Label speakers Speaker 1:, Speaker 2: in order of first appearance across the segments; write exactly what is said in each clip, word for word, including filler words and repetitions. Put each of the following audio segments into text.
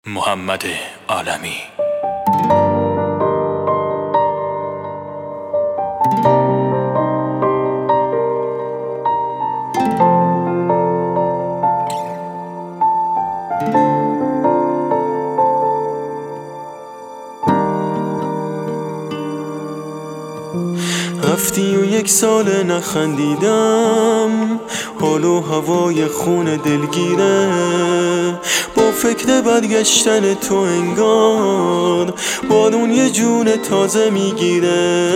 Speaker 1: محمد عالمی.
Speaker 2: رفتی و یک سال نخندیدم، حال و هوای خون دلگیره. با فکر برگشتن تو انگار بارون یه جون تازه میگیره.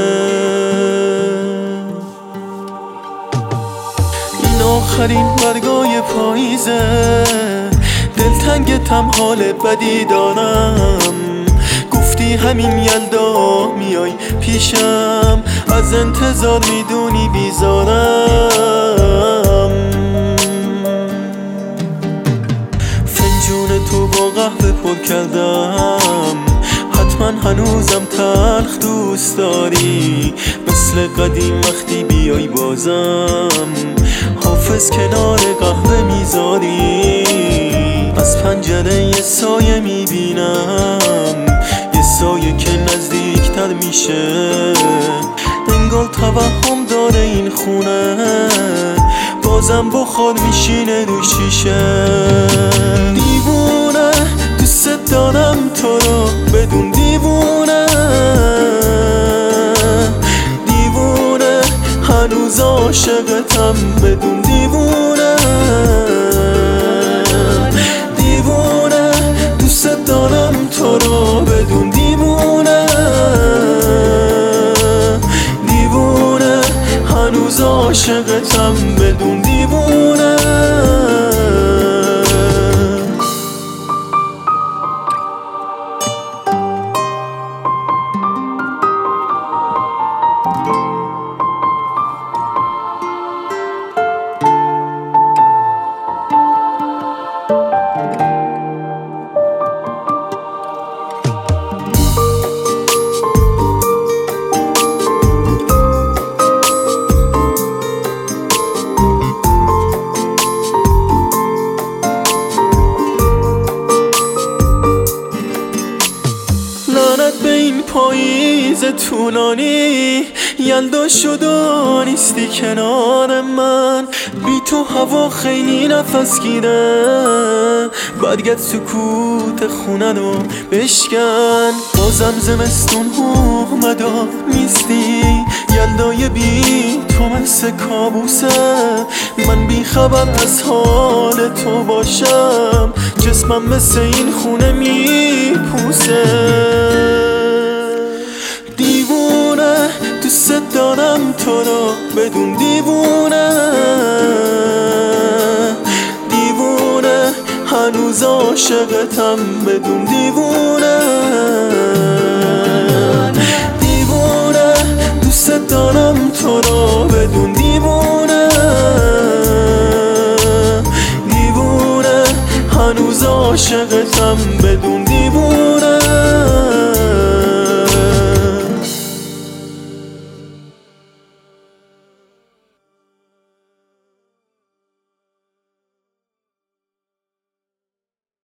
Speaker 2: این آخرین برگای پاییزه، دلتنگتم حال بدی دارم. گفتی همین یلدا میای پیشم، از انتظار میدونی بیزارم. فنجون تو با قهوه پر کردم، حتما هنوزم تلخ دوست داری. مثل قدیم وقتی بیای بازم، حافظ کنار قهوه میذاری. از پنجره یه سایه میبینم، یه سایه که نزدیکتر میشه. انگار توهم داره این خونه، بازم بخار میشینه رو شیشه. دیوونه دوست دارم تو رو بدون دیوونه. دیوونه هنوز عاشقتم بدون دیوونه. دیوونه دوست دارم تو رو بدون دیوونه. دیوونه هنوز عاشقتم بدون دیوونه. به این پاییز طولانی، یلدا شد و نیستی کنار من. بی تو هوا خیلی نفس گیره، برگرد سکوت خونه رو بشکن. بازم زمستون اومد و نیستی، یلدای بی تو مثل کابوسه. من بی خبر از حال تو باشم، جسمم مثل این خونه میپوسه. دیوونه دوست دارم تو رو بدون دیوونه. دیوونه هنوز عاشقتم بدون دیوونه. دیوونه دوست دارم تو رو بدون دیوونه. دیوونه هنوز عاشقتم بدون دیوونه.